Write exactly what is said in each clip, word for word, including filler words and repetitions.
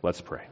Let's pray.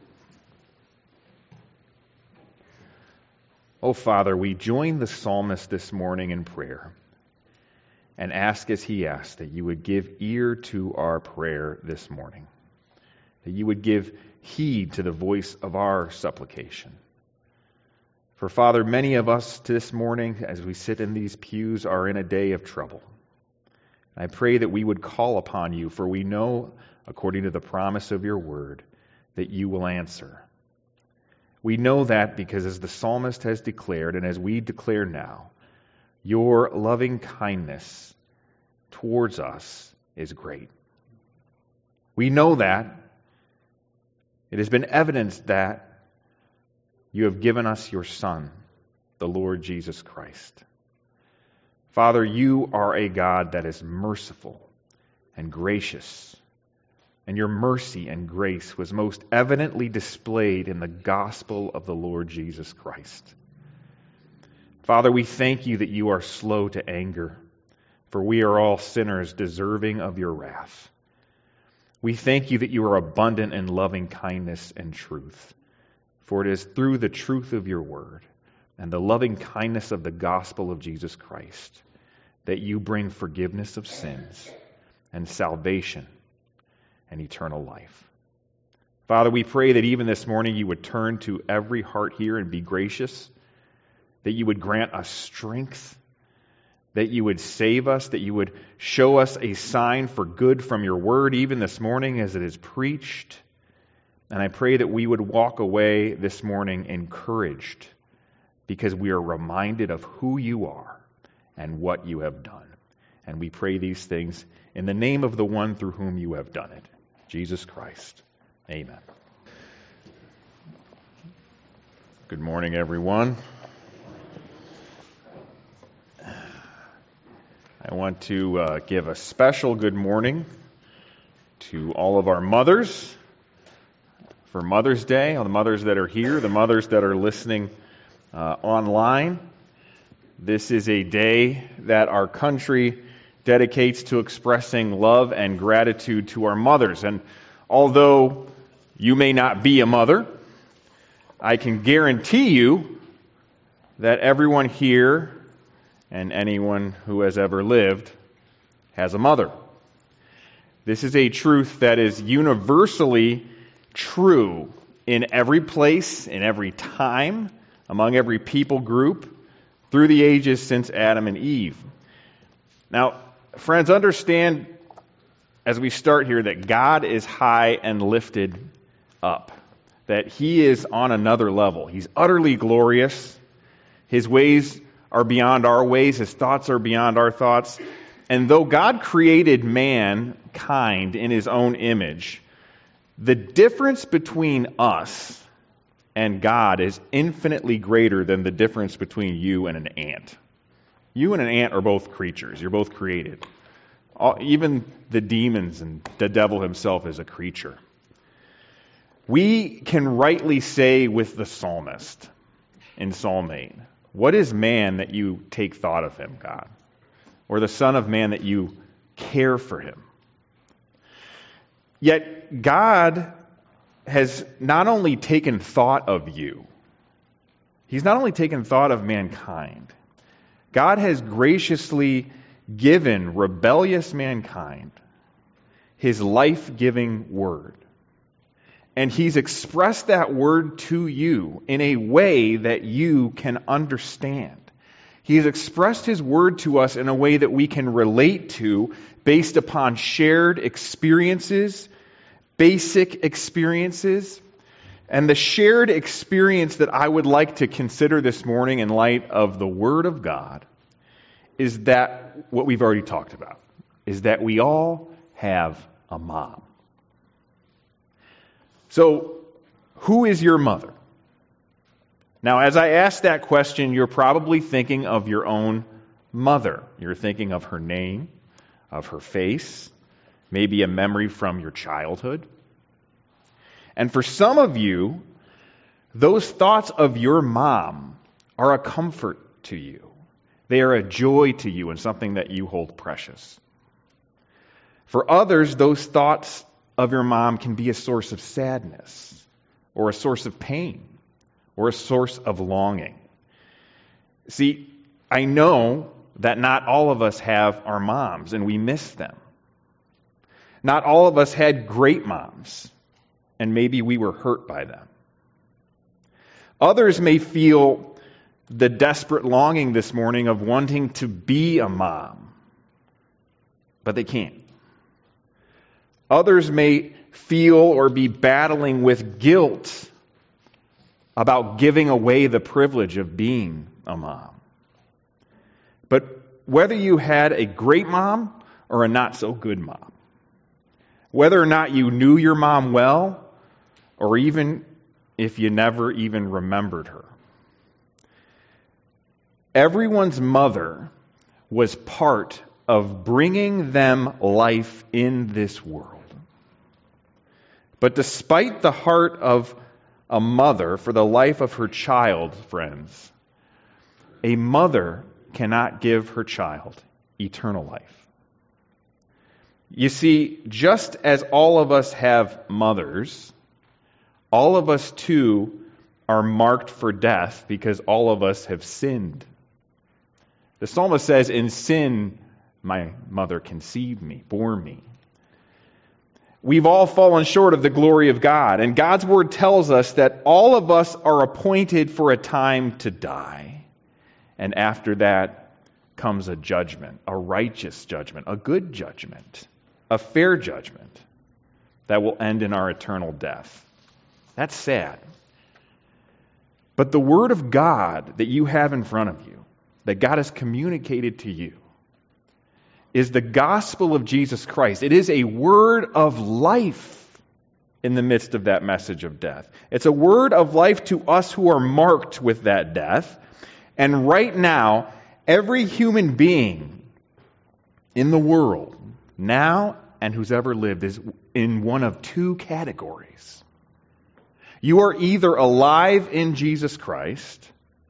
Oh, Father, we join the psalmist this morning in prayer and ask as he asked that you would give ear to our prayer this morning, that you would give heed to the voice of our supplication. For, Father, many of us this morning, as we sit in these pews, are in a day of trouble. I pray that we would call upon you, for we know, according to the promise of your word, that you will answer. We know that because, as the psalmist has declared, and as we declare now, your loving kindness towards us is great. We know that. It has been evidenced that you have given us your Son, the Lord Jesus Christ. Father, you are a God that is merciful and gracious, and your mercy and grace was most evidently displayed in the gospel of the Lord Jesus Christ. Father, we thank you that you are slow to anger, for we are all sinners deserving of your wrath. We thank you that you are abundant in loving kindness and truth, for it is through the truth of your word and the loving kindness of the gospel of Jesus Christ that you bring forgiveness of sins and salvation and eternal life. Father, we pray that even this morning you would turn to every heart here and be gracious, that you would grant us strength, that you would save us, that you would show us a sign for good from your word even this morning as it is preached. And I pray that we would walk away this morning encouraged because we are reminded of who you are and what you have done. And we pray these things in the name of the one through whom you have done it, Jesus Christ. Amen. Good morning, everyone. I want to uh, give a special good morning to all of our mothers for Mother's Day, all the mothers that are here, the mothers that are listening uh, online. This is a day that our country dedicates to expressing love and gratitude to our mothers. And although you may not be a mother, I can guarantee you that everyone here and anyone who has ever lived has a mother. This is a truth that is universally true in every place, in every time, among every people group, through the ages since Adam and Eve. Now, friends, understand as we start here that God is high and lifted up, that He is on another level. He's utterly glorious. His ways are beyond our ways. His thoughts are beyond our thoughts. And though God created mankind in His own image, the difference between us and God is infinitely greater than the difference between you and an ant. You and an ant are both creatures. You're both created. All, even the demons and the devil himself is a creature. We can rightly say with the psalmist in Psalm eight, "What is man that you take thought of him, God? Or the son of man that you care for him?" Yet God has not only taken thought of you, He's not only taken thought of mankind, God has graciously given rebellious mankind His life-giving word. And He's expressed that word to you in a way that you can understand. He has expressed His word to us in a way that we can relate to based upon shared experiences, basic experiences. And the shared experience that I would like to consider this morning in light of the Word of God is that what we've already talked about, is that we all have a mom. So, who is your mother? Now, as I ask that question, you're probably thinking of your own mother. You're thinking of her name, of her face, maybe a memory from your childhood. And for some of you, those thoughts of your mom are a comfort to you. They are a joy to you and something that you hold precious. For others, those thoughts of your mom can be a source of sadness, or a source of pain, or a source of longing. See, I know that not all of us have our moms, and we miss them. Not all of us had great moms, and maybe we were hurt by them. Others may feel the desperate longing this morning of wanting to be a mom, but they can't. Others may feel or be battling with guilt about giving away the privilege of being a mom. But whether you had a great mom or a not so good mom, whether or not you knew your mom well, or even if you never even remembered her, everyone's mother was part of bringing them life in this world. But despite the heart of a mother for the life of her child, friends, a mother cannot give her child eternal life. You see, just as all of us have mothers, all of us too are marked for death because all of us have sinned. The psalmist says, in sin, my mother conceived me, bore me. We've all fallen short of the glory of God, and God's word tells us that all of us are appointed for a time to die. And after that comes a judgment, a righteous judgment, a good judgment, a fair judgment that will end in our eternal death. That's sad. But the word of God that you have in front of you, that God has communicated to you, is the gospel of Jesus Christ. It is a word of life in the midst of that message of death. It's a word of life to us who are marked with that death. And right now, every human being in the world, now and who's ever lived, is in one of two categories. You are either alive in Jesus Christ,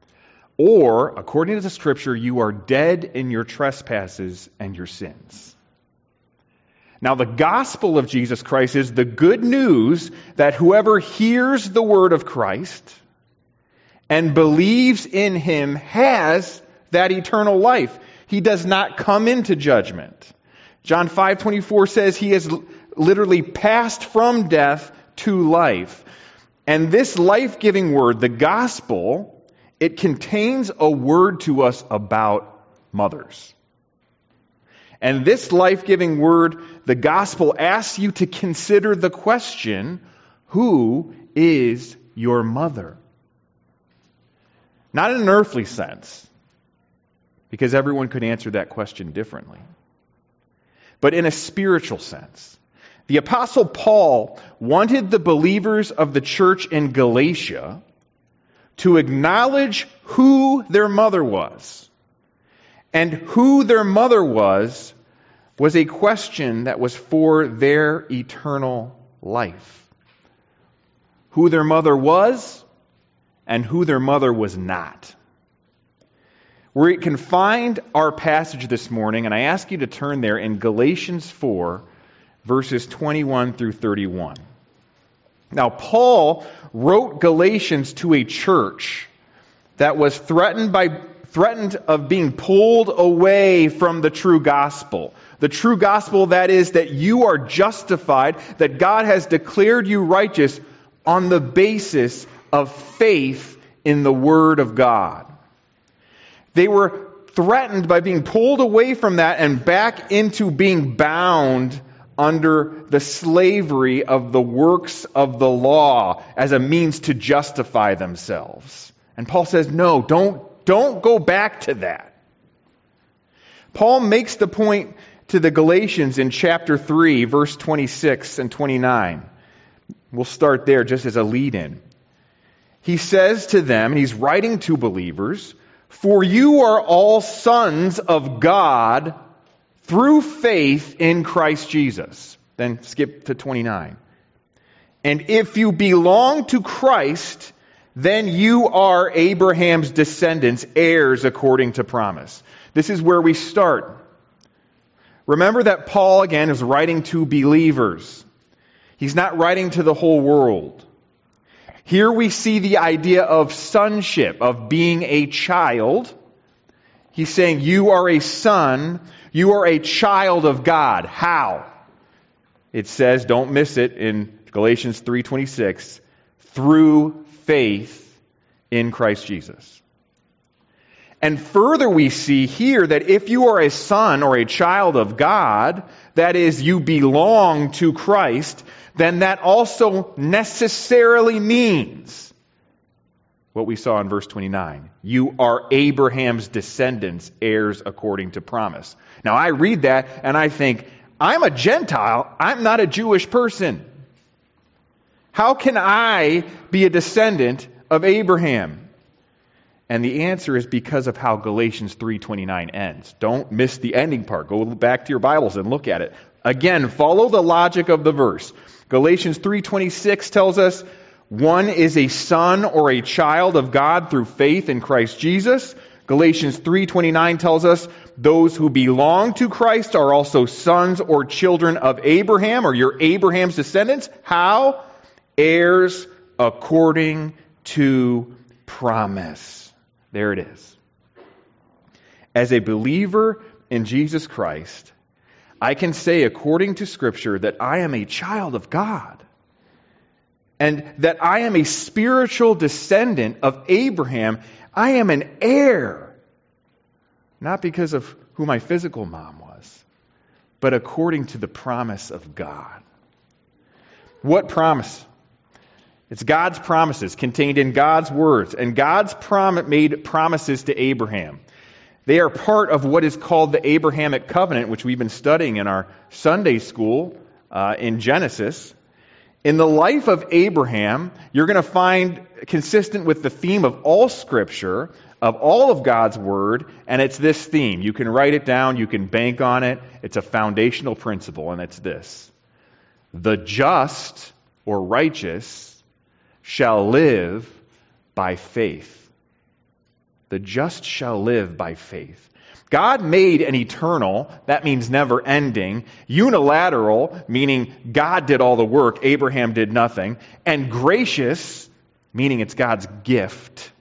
or, according to the Scripture, you are dead in your trespasses and your sins. Now, the gospel of Jesus Christ is the good news that whoever hears the word of Christ and believes in him has that eternal life. He does not come into judgment. John five twenty-four says he has literally passed from death to life. And this life-giving word, the gospel, it contains a word to us about mothers. And this life-giving word, the gospel, asks you to consider the question, who is your mother? Not in an earthly sense, because everyone could answer that question differently, but in a spiritual sense. The Apostle Paul wanted the believers of the church in Galatia to acknowledge who their mother was. And who their mother was, was a question that was for their eternal life. Who their mother was, and who their mother was not. We can find our passage this morning, and I ask you to turn there in Galatians four, verses twenty-one through thirty-one. Now, Paul wrote Galatians to a church that was threatened by threatened of being pulled away from the true gospel. The true gospel, that is, that you are justified, that God has declared you righteous on the basis of faith in the Word of God. They were threatened by being pulled away from that and back into being bound under the slavery of the works of the law as a means to justify themselves. And Paul says, no, don't, don't go back to that. Paul makes the point to the Galatians in chapter three, verse twenty-six and twenty-nine. We'll start there just as a lead-in. He says to them, and he's writing to believers, "For you are all sons of God through faith in Christ Jesus." Then skip to twenty-nine. "And if you belong to Christ, then you are Abraham's descendants, heirs according to promise." This is where we start. Remember that Paul, again, is writing to believers. He's not writing to the whole world. Here we see the idea of sonship, of being a child. He's saying you are a son, you are a child of God. How? It says, don't miss it in Galatians three twenty-six, through faith in Christ Jesus. And further we see here that if you are a son or a child of God, that is, you belong to Christ, then that also necessarily means what we saw in verse twenty-nine. You are Abraham's descendants, heirs according to promise. Now I read that and I think, I'm a Gentile, I'm not a Jewish person. How can I be a descendant of Abraham? And the answer is because of how Galatians three twenty-nine ends. Don't miss the ending part. Go back to your Bibles and look at it. Again, follow the logic of the verse. Galatians three twenty-six tells us one is a son or a child of God through faith in Christ Jesus. Galatians three twenty-nine tells us those who belong to Christ are also sons or children of Abraham, or you're Abraham's descendants. How? Heirs according to promise. There it is. As a believer in Jesus Christ, I can say according to Scripture that I am a child of God and that I am a spiritual descendant of Abraham. I am an heir, not because of who my physical mom was, but according to the promise of God. What promise? It's God's promises contained in God's words. And God's prom- made promises to Abraham. They are part of what is called the Abrahamic covenant, which we've been studying in our Sunday school uh, in Genesis. In the life of Abraham, you're going to find, consistent with the theme of all Scripture, of all of God's Word, and it's this theme. You can write it down, you can bank on it. It's a foundational principle, and it's this. The just or righteous shall live by faith. The just shall live by faith. God made an eternal, that means never ending, unilateral, meaning God did all the work, Abraham did nothing, and gracious, meaning it's God's gift.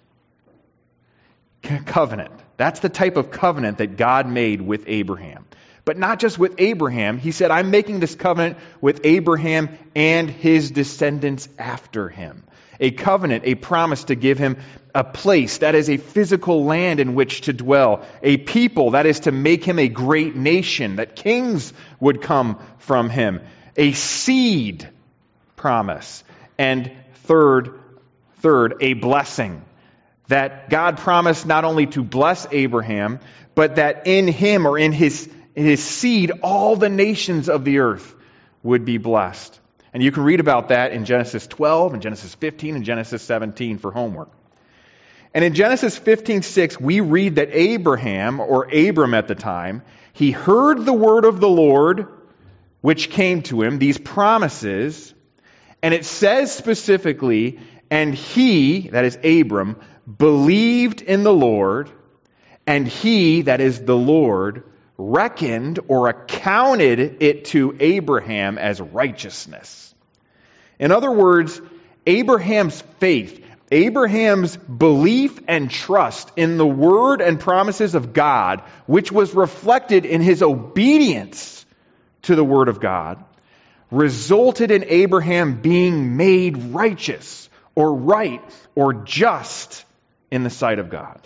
Covenant. That's the type of covenant that God made with Abraham. But not just with Abraham. He said, I'm making this covenant with Abraham and his descendants after him. A covenant, a promise to give him a place, that is a physical land in which to dwell. A people, that is to make him a great nation, that kings would come from him. A seed promise. And third, third, a blessing. That God promised not only to bless Abraham, but that in him or in his, in his seed, all the nations of the earth would be blessed. And you can read about that in Genesis twelve, and Genesis fifteen, and Genesis seventeen for homework. And in Genesis fifteen six, we read that Abraham, or Abram at the time, he heard the word of the Lord, which came to him, these promises, and it says specifically, and he, that is Abram, believed in the Lord, and he, that is the Lord, reckoned or accounted it to Abraham as righteousness. In other words, Abraham's faith, Abraham's belief and trust in the word and promises of God, which was reflected in his obedience to the word of God, resulted in Abraham being made righteous or right or just in the sight of God.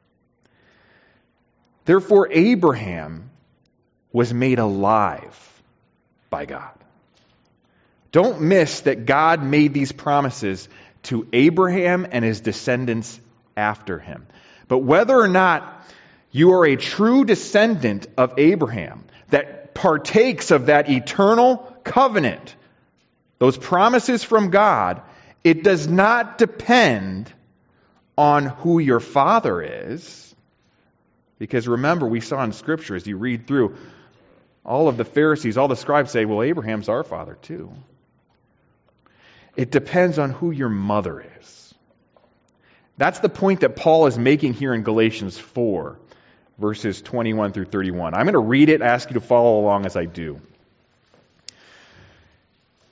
Therefore, Abraham was made alive by God. Don't miss that God made these promises to Abraham and his descendants after him. But whether or not you are a true descendant of Abraham that partakes of that eternal covenant, those promises from God, it does not depend on who your father is. Because remember, we saw in Scripture, as you read through, all of the Pharisees, all the scribes say, well, Abraham's our father too. It depends on who your mother is. That's the point that Paul is making here in Galatians four, verses twenty-one through thirty-one. I'm going to read it, ask you to follow along as I do.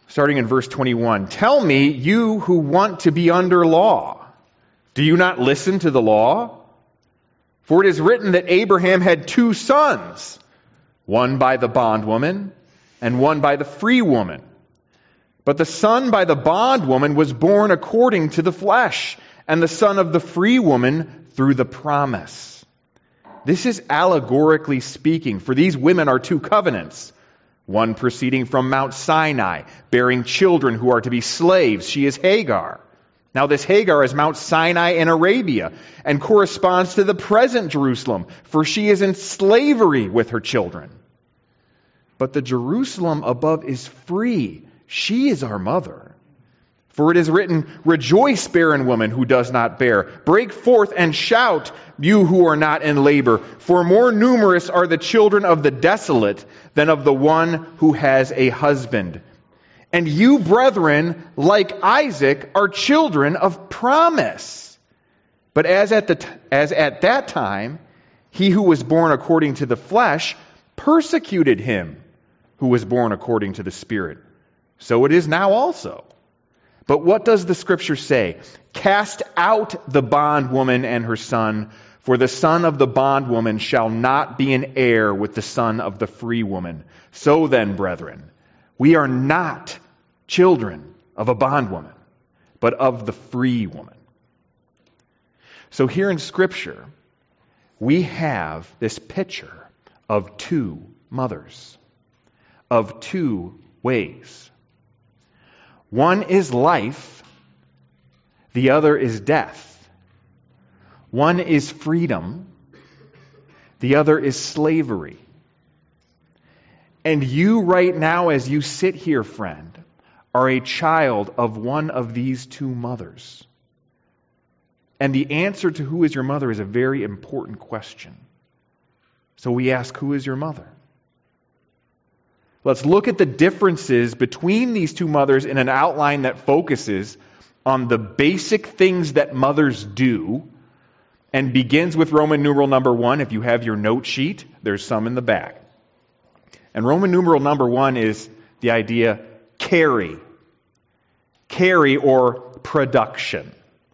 Starting in verse twenty-one, "Tell me, you who want to be under law, do you not listen to the law? For it is written that Abraham had two sons, one by the bondwoman and one by the free woman. But the son by the bondwoman was born according to the flesh, and the son of the free woman through the promise." This is allegorically speaking, for these women are two covenants. One proceeding from Mount Sinai, bearing children who are to be slaves. She is Hagar. Now this Hagar is Mount Sinai in Arabia and corresponds to the present Jerusalem, for she is in slavery with her children. But the Jerusalem above is free. She is our mother. For it is written, "Rejoice, barren woman who does not bear. Break forth and shout, you who are not in labor. For more numerous are the children of the desolate than of the one who has a husband. And you, brethren, like Isaac, are children of promise. But as at the t- as at that time, he who was born according to the flesh persecuted him who was born according to the Spirit. So it is now also. But what does the Scripture say? Cast out the bondwoman and her son, for the son of the bondwoman shall not be an heir with the son of the free woman. So then, brethren, we are not children of a bondwoman, but of the free woman." So here in Scripture, we have this picture of two mothers, of two ways. One is life, the other is death. One is freedom, the other is slavery. And you right now, as you sit here, friend, are a child of one of these two mothers. And the answer to who is your mother is a very important question. So we ask, who is your mother? Let's look at the differences between these two mothers in an outline that focuses on the basic things that mothers do and begins with Roman numeral number one. If you have your note sheet, there's some in the back. And Roman numeral number one is the idea carry. Carry or production.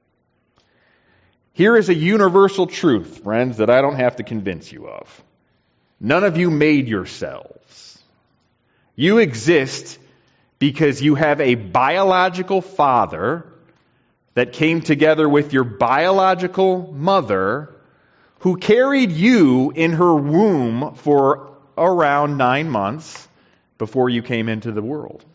Here is a universal truth, friends, that I don't have to convince you of. None of you made yourselves. You exist because you have a biological father that came together with your biological mother who carried you in her womb for around nine months before you came into the world.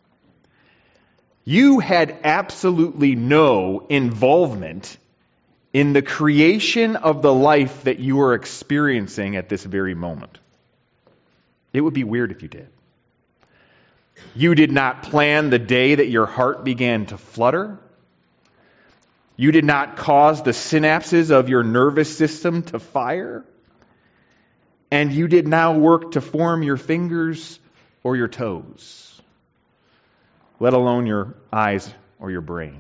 You had absolutely no involvement in the creation of the life that you are experiencing at this very moment. It would be weird if you did. You did not plan the day that your heart began to flutter. You did not cause the synapses of your nervous system to fire. And you did not work to form your fingers or your toes, let alone your eyes or your brain.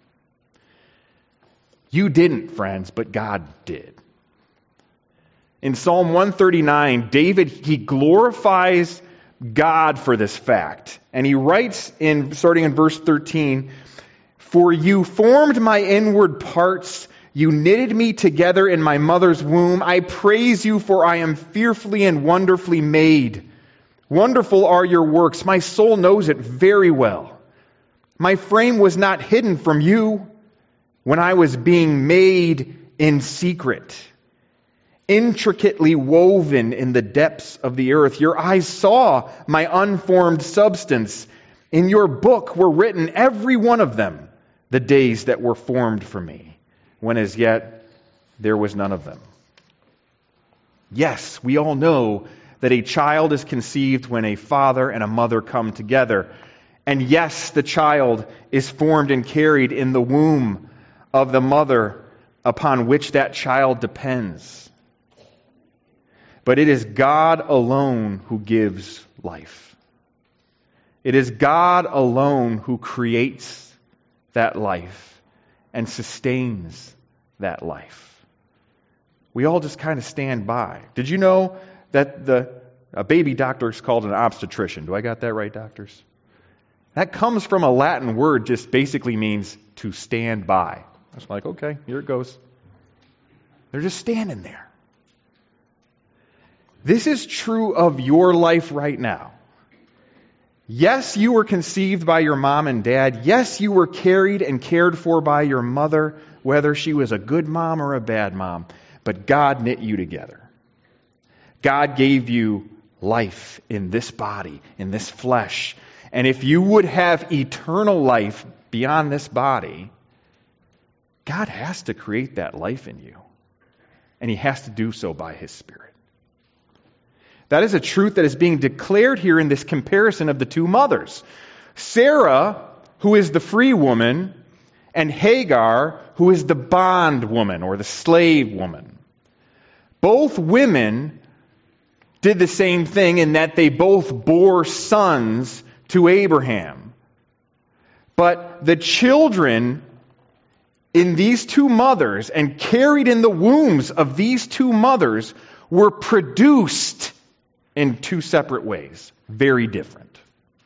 You didn't, friends, but God did. In Psalm one thirty-nine, David, he glorifies God for this fact. And he writes, in starting in verse thirteen, "For you formed my inward parts, you knitted me together in my mother's womb. I praise you, for I am fearfully and wonderfully made. Wonderful are your works. My soul knows it very well. My frame was not hidden from you when I was being made in secret, intricately woven in the depths of the earth. Your eyes saw my unformed substance. In your book were written, every one of them, the days that were formed for me, when as yet there was none of them." Yes, we all know that a child is conceived when a father and a mother come together. And yes, the child is formed and carried in the womb of the mother upon which that child depends. But it is God alone who gives life. It is God alone who creates that life and sustains that life. We all just kind of stand by. Did you know that the a baby doctor is called an obstetrician? Do I got that right, doctors? That comes from a Latin word, just basically means to stand by. I was like, okay, here it goes. They're just standing there. This is true of your life right now. Yes, you were conceived by your mom and dad. Yes, you were carried and cared for by your mother, whether she was a good mom or a bad mom. But God knit you together. God gave you life in this body, in this flesh. And if you would have eternal life beyond this body, God has to create that life in you. And He has to do so by His Spirit. That is a truth that is being declared here in this comparison of the two mothers. Sarah, who is the free woman, and Hagar, who is the bond woman or the slave woman. Both women did the same thing in that they both bore sons to Abraham. But the children in these two mothers and carried in the wombs of these two mothers were produced in two separate ways, very different.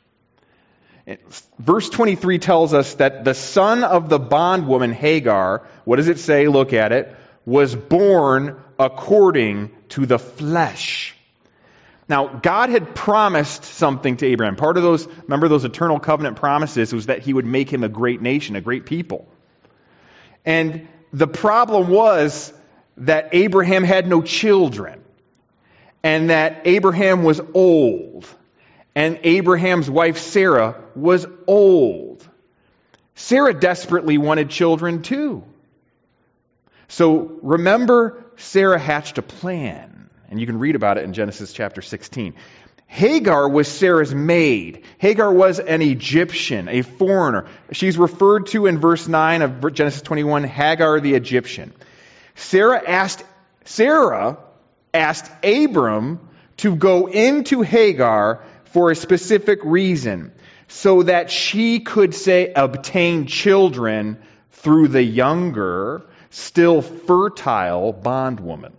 Verse twenty-three tells us that the son of the bondwoman Hagar, what does it say? Look at it. Was born according to the flesh. Now, God had promised something to Abraham. Part of those, remember those eternal covenant promises, was that He would make him a great nation, a great people. And the problem was that Abraham had no children. And that Abraham was old. And Abraham's wife Sarah was old. Sarah desperately wanted children too. So remember, Sarah hatched a plan. And you can read about it in Genesis chapter sixteen. Hagar was Sarah's maid. Hagar was an Egyptian, a foreigner. She's referred to in verse nine of Genesis twenty-one, Hagar the Egyptian. Sarah asked Sarah asked Abram to go into Hagar for a specific reason, so that she could say obtain children through the younger, still fertile bondwoman.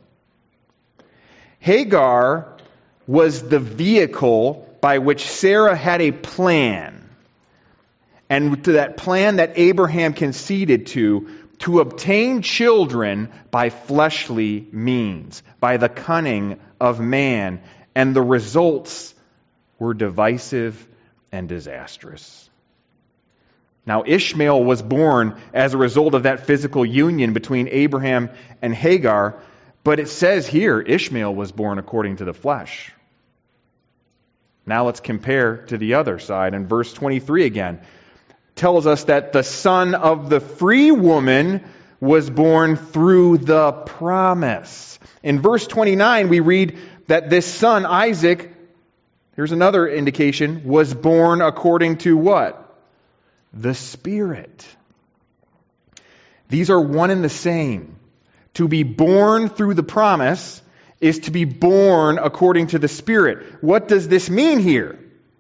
Hagar was the vehicle by which Sarah had a plan, and to that plan that Abraham conceded to, to obtain children by fleshly means, by the cunning of man, and the results were divisive and disastrous. Now, Ishmael was born as a result of that physical union between Abraham and Hagar, but it says here, Ishmael was born according to the flesh. Now let's compare to the other side. In verse twenty-three again, tells us that the son of the free woman was born through the promise. In verse twenty-nine, we read that this son, Isaac, here's another indication, was born according to what? The Spirit. These are one and the same. To be born through the promise is to be born according to the Spirit. What does this mean here?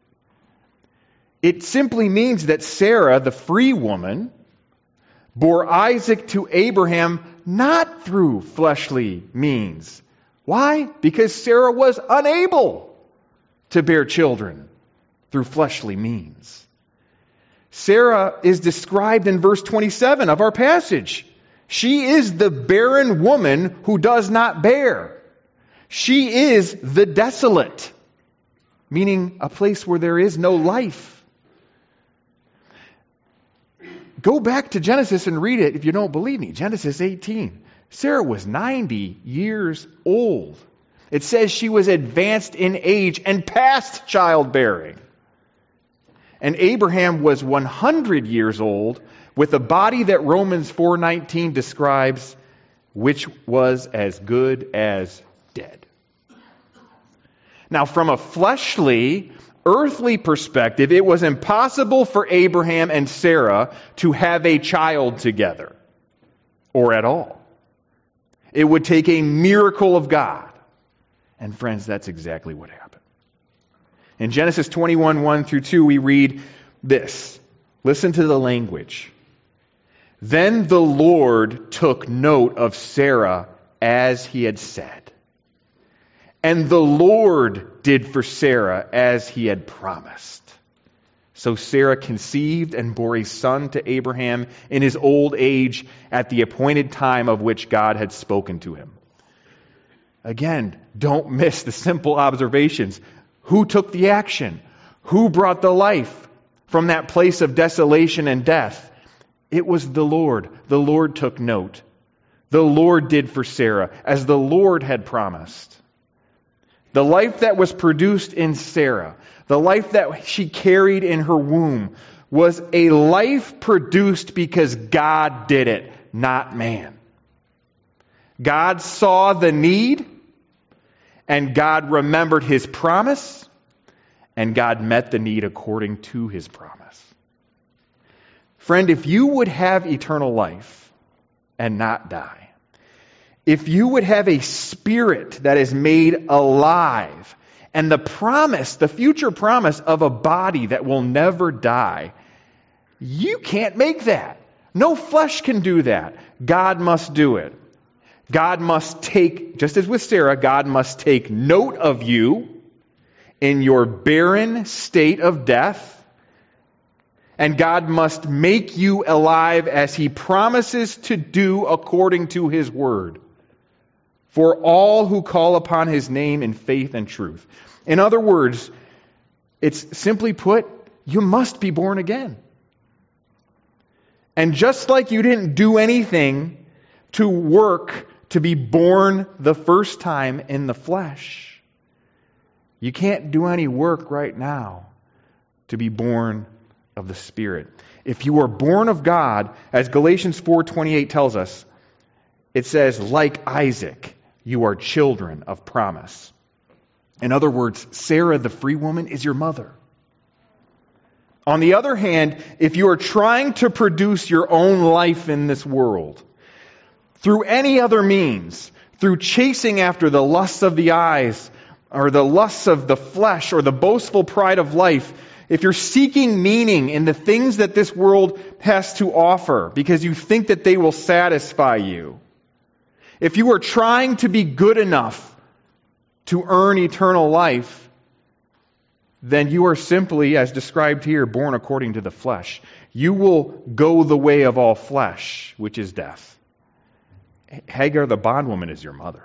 It simply means that Sarah, the free woman, bore Isaac to Abraham not through fleshly means. Why? Because Sarah was unable to bear children through fleshly means. Sarah is described in verse twenty-seven of our passage. She is the barren woman who does not bear. She is the desolate, meaning a place where there is no life. Go back to Genesis and read it if you don't believe me. Genesis eighteen. Sarah was ninety years old. It says she was advanced in age and past childbearing. And Abraham was one hundred years old with a body that Romans four nineteen describes, which was as good as dead. Now, from a fleshly, earthly perspective, it was impossible for Abraham and Sarah to have a child together, or at all. It would take a miracle of God. And friends, that's exactly what happened. In Genesis twenty-one, one through two, we read this. Listen to the language. Then the Lord took note of Sarah as He had said. And the Lord did for Sarah as He had promised. So Sarah conceived and bore a son to Abraham in his old age at the appointed time of which God had spoken to him. Again, don't miss the simple observations. Who took the action? Who brought the life from that place of desolation and death? It was the Lord. The Lord took note. The Lord did for Sarah, as the Lord had promised. The life that was produced in Sarah, the life that she carried in her womb, was a life produced because God did it, not man. God saw the need, and God remembered His promise, and God met the need according to His promise. Friend, if you would have eternal life and not die, if you would have a spirit that is made alive, and the promise, the future promise of a body that will never die, you can't make that. No flesh can do that. God must do it. God must take, just as with Sarah, God must take note of you in your barren state of death, and God must make you alive as He promises to do according to His word, for all who call upon His name in faith and truth. In other words, it's simply put, you must be born again. And just like you didn't do anything to work to be born the first time in the flesh, you can't do any work right now to be born of the Spirit. If you are born of God, as Galatians four twenty-eight tells us, it says, like Isaac, you are children of promise. In other words, Sarah, the free woman, is your mother. On the other hand, if you are trying to produce your own life in this world, through any other means, through chasing after the lusts of the eyes, or the lusts of the flesh, or the boastful pride of life, if you're seeking meaning in the things that this world has to offer because you think that they will satisfy you, if you are trying to be good enough to earn eternal life, then you are simply, as described here, born according to the flesh. You will go the way of all flesh, which is death. Hagar the bondwoman is your mother.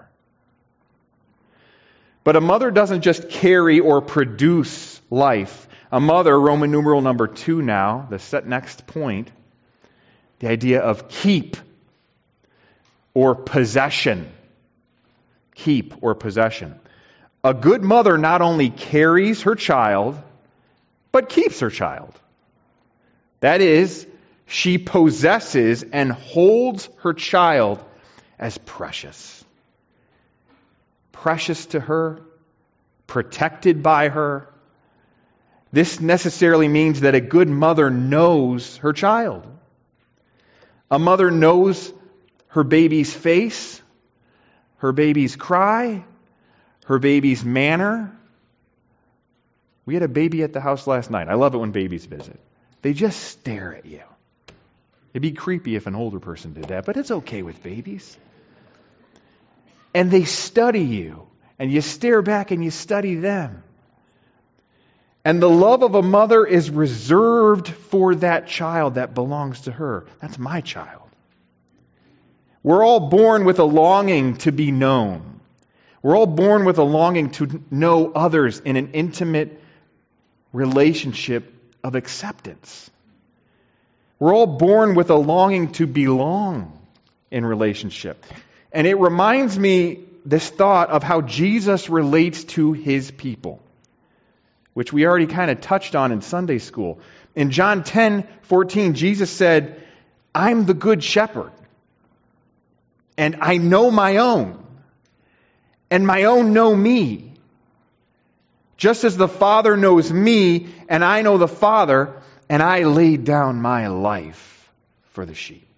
But a mother doesn't just carry or produce life. A mother, Roman numeral number two now, the set next point, the idea of keep or possession. Keep or possession. A good mother not only carries her child, but keeps her child. That is, she possesses and holds her child as precious. Precious to her, protected by her. This necessarily means that a good mother knows her child. A mother knows her baby's face, her baby's cry, her baby's manner. We had a baby at the house last night. I love it when babies visit. They just stare at you. It'd be creepy if an older person did that, but it's okay with babies. And they study you, and you stare back and you study them. And the love of a mother is reserved for that child that belongs to her. That's my child. We're all born with a longing to be known. We're all born with a longing to know others in an intimate relationship of acceptance. We're all born with a longing to belong in relationship. And it reminds me, this thought, of how Jesus relates to His people, which we already kind of touched on in Sunday school. In John ten fourteen, Jesus said, I'm the good shepherd, and I know my own, and my own know me. Just as the Father knows me, and I know the Father, and I laid down my life for the sheep.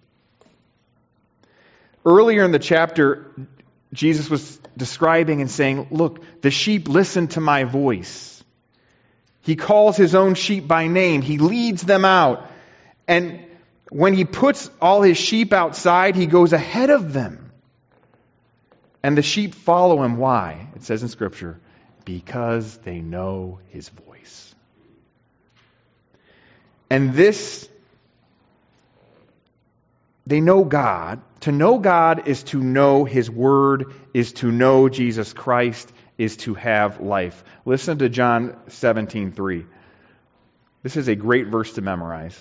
Earlier in the chapter, Jesus was describing and saying, look, the sheep listen to my voice. He calls His own sheep by name. He leads them out. And when He puts all His sheep outside, He goes ahead of them. And the sheep follow Him. Why? It says in Scripture, because they know His voice. And this, they know God. To know God is to know His Word, is to know Jesus Christ, is to have life. Listen to John seventeen three. This is a great verse to memorize.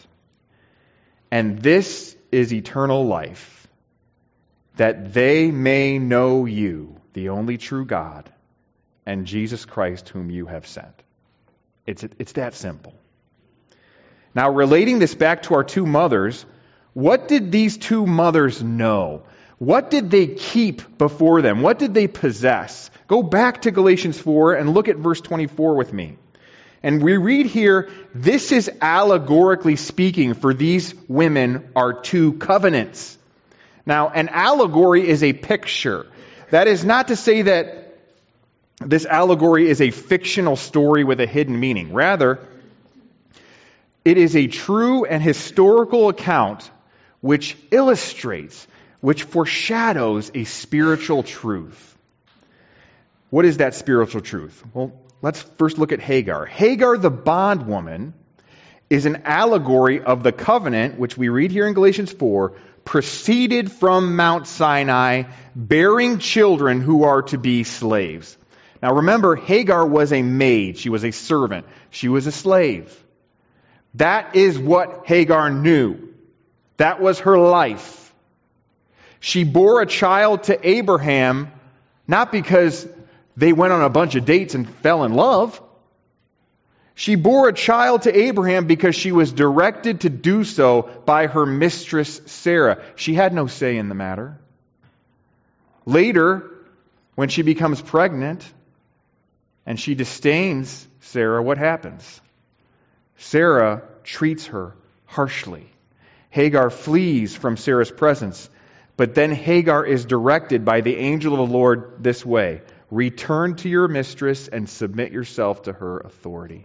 And this is eternal life, that they may know you, the only true God, and Jesus Christ whom you have sent. It's, it's that simple. Now, relating this back to our two mothers, what did these two mothers know? What did they keep before them? What did they possess? Go back to Galatians four and look at verse twenty-four with me. And we read here, this is allegorically speaking for these women are two covenants. Now, an allegory is a picture. That is not to say that this allegory is a fictional story with a hidden meaning. Rather, it is a true and historical account which illustrates, which foreshadows a spiritual truth. What is that spiritual truth? Well, let's first look at Hagar. Hagar, the bondwoman, is an allegory of the covenant, which we read here in Galatians four, proceeded from Mount Sinai, bearing children who are to be slaves. Now remember, Hagar was a maid. She was a servant. She was a slave. That is what Hagar knew. That was her life. She bore a child to Abraham, not because they went on a bunch of dates and fell in love. She bore a child to Abraham because she was directed to do so by her mistress Sarah. She had no say in the matter. Later, when she becomes pregnant and she disdains Sarah, what happens? Sarah treats her harshly. Hagar flees from Sarah's presence, but then Hagar is directed by the angel of the Lord this way: return to your mistress and submit yourself to her authority.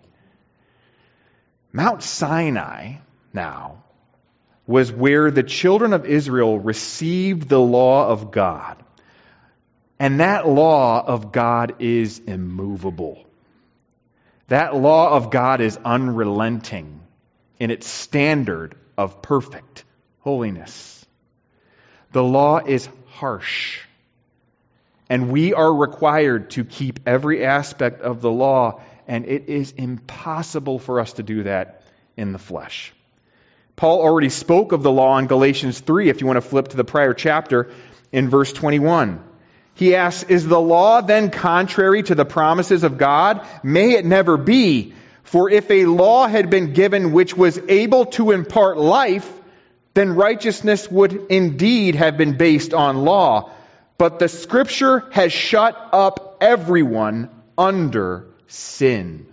Mount Sinai, now, was where the children of Israel received the law of God. And that law of God is immovable. That law of God is unrelenting in its standard of perfect holiness. The law is harsh. And we are required to keep every aspect of the law, and it is impossible for us to do that in the flesh. Paul already spoke of the law in Galatians three, if you want to flip to the prior chapter, in verse twenty-one. He asks, is the law then contrary to the promises of God? May it never be. For if a law had been given which was able to impart life, then righteousness would indeed have been based on law. But the Scripture has shut up everyone under sin,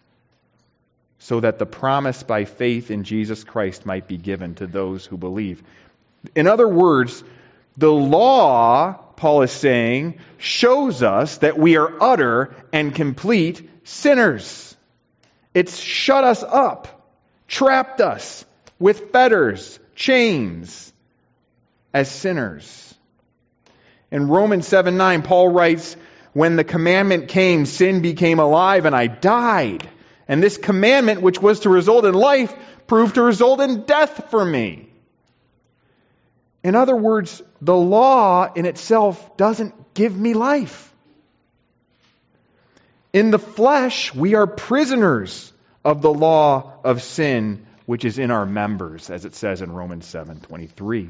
so that the promise by faith in Jesus Christ might be given to those who believe. In other words, the law, Paul is saying, shows us that we are utter and complete sinners. It's shut us up, trapped us with fetters, chains, as sinners. In Romans seven nine, Paul writes, when the commandment came, sin became alive and I died. And this commandment, which was to result in life, proved to result in death for me. In other words, the law in itself doesn't give me life. In the flesh, we are prisoners of the law of sin, which is in our members, as it says in Romans seven twenty-three.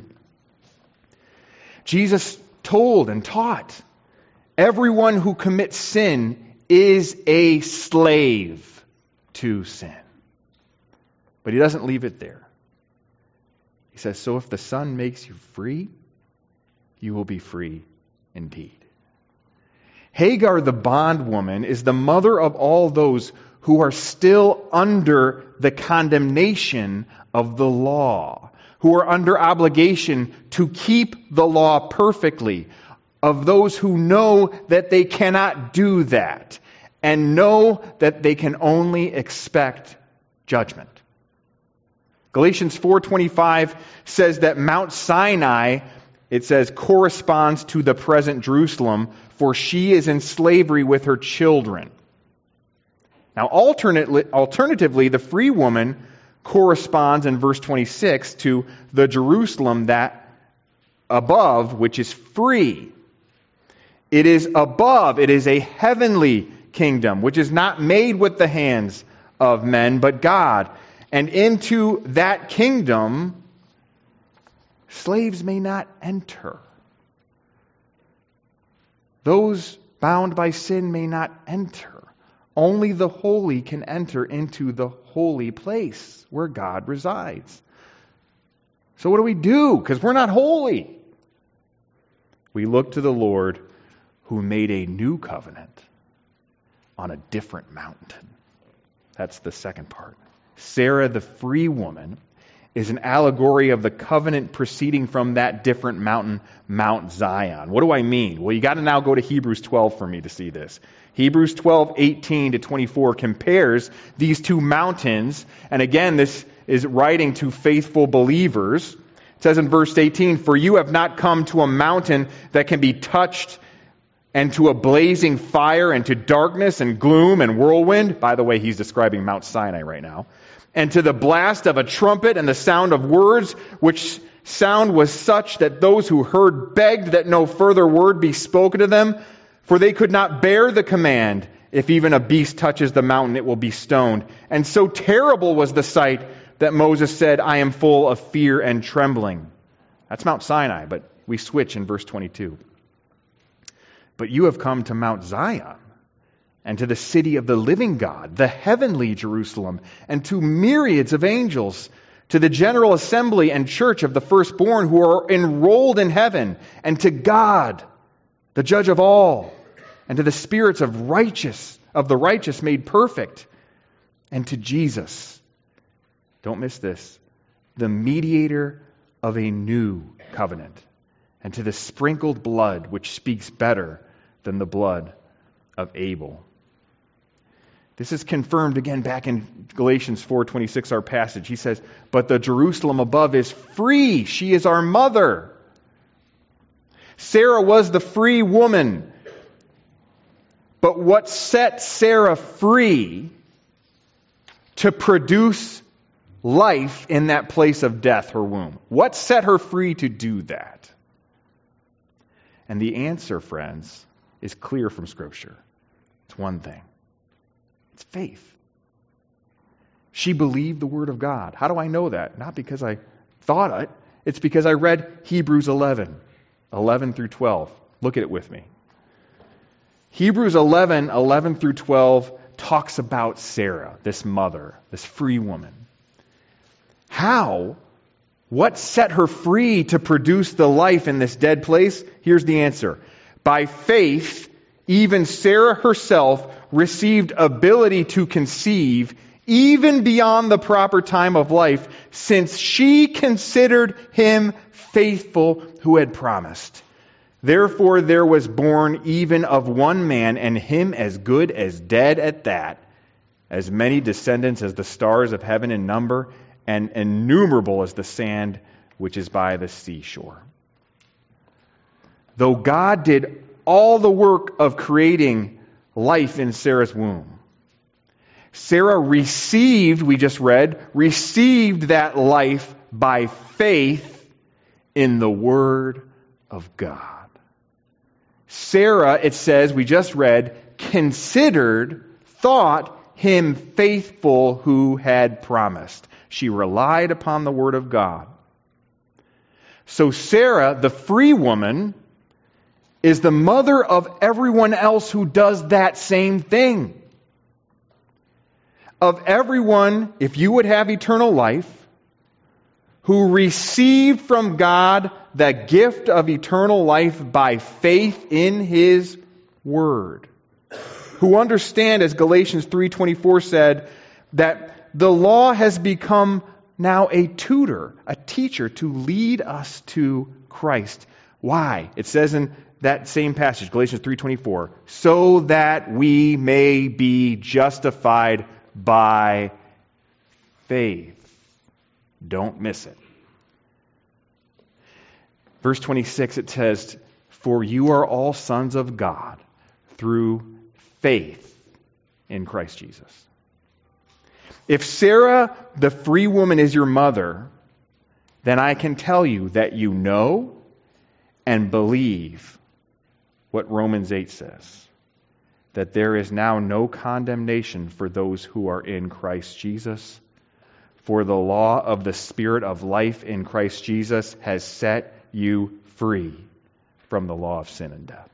Jesus told and taught, everyone who commits sin is a slave to sin. But he doesn't leave it there. He says, so if the Son makes you free, you will be free indeed. Hagar, the bondwoman, is the mother of all those who are still under the condemnation of the law, who are under obligation to keep the law perfectly, of those who know that they cannot do that, and know that they can only expect judgment. Galatians four twenty-five says that Mount Sinai, it says, corresponds to the present Jerusalem, for she is in slavery with her children. Now, alternately, alternatively, the free woman corresponds in verse twenty-six to the Jerusalem that above, which is free. It is above, it is a heavenly kingdom, which is not made with the hands of men, but God. And into that kingdom, slaves may not enter. Those bound by sin may not enter. Only the holy can enter into the holy place where God resides. So what do we do? Because we're not holy. We look to the Lord who made a new covenant on a different mountain. That's the second part. Sarah, the free woman, is an allegory of the covenant proceeding from that different mountain, Mount Zion. What do I mean? Well, you got to now go to Hebrews twelve for me to see this. Hebrews twelve, eighteen to twenty-four compares these two mountains. And again, this is writing to faithful believers. It says in verse eighteen, "For you have not come to a mountain that can be touched, and to a blazing fire, and to darkness and gloom and whirlwind." By the way, he's describing Mount Sinai right now. "And to the blast of a trumpet and the sound of words, which sound was such that those who heard begged that no further word be spoken to them. For they could not bear the command, if even a beast touches the mountain, it will be stoned. And so terrible was the sight that Moses said, I am full of fear and trembling." That's Mount Sinai, but we switch in verse twenty-two. "But you have come to Mount Zion, and to the city of the living God, the heavenly Jerusalem, and to myriads of angels, to the general assembly and church of the firstborn who are enrolled in heaven, and to God, the judge of all, and to the spirits of righteous, of the righteous made perfect, and to Jesus," don't miss this, "the mediator of a new covenant, and to the sprinkled blood which speaks better than the blood of Abel." This is confirmed again back in Galatians four twenty-six, our passage. He says, "But the Jerusalem above is free. She is our mother." Sarah was the free woman. But what set Sarah free to produce life in that place of death, her womb? What set her free to do that? And the answer, friends, is clear from Scripture. It's one thing. It's faith. She believed the Word of God. How do I know that? Not because I thought it. It's because I read Hebrews eleven, eleven through twelve. Look at it with me. Hebrews eleven, eleven through twelve talks about Sarah, this mother, this free woman. How? What set her free to produce the life in this dead place? Here's the answer. By faith, even Sarah herself received ability to conceive even beyond the proper time of life, since she considered him faithful who had promised. Therefore there was born even of one man, and him as good as dead at that, as many descendants as the stars of heaven in number, and innumerable as the sand which is by the seashore. Though God did all the work of creating life in Sarah's womb, Sarah received, we just read, received that life by faith in the Word of God. Sarah, it says, we just read, considered, thought him faithful who had promised. She relied upon the Word of God. So Sarah, the free woman, is the mother of everyone else who does that same thing. Of everyone, if you would have eternal life, who received from God the gift of eternal life by faith in His Word. Who understand, as Galatians three twenty-four said, that the law has become now a tutor, a teacher to lead us to Christ. Why? It says in that same passage, Galatians three twenty-four, so that we may be justified by faith. Don't miss it. Verse twenty-six, it says, for you are all sons of God through faith in Christ Jesus. If Sarah, the free woman, is your mother, then I can tell you that you know and believe what Romans eight says, that there is now no condemnation for those who are in Christ Jesus. For the law of the Spirit of life in Christ Jesus has set you free from the law of sin and death.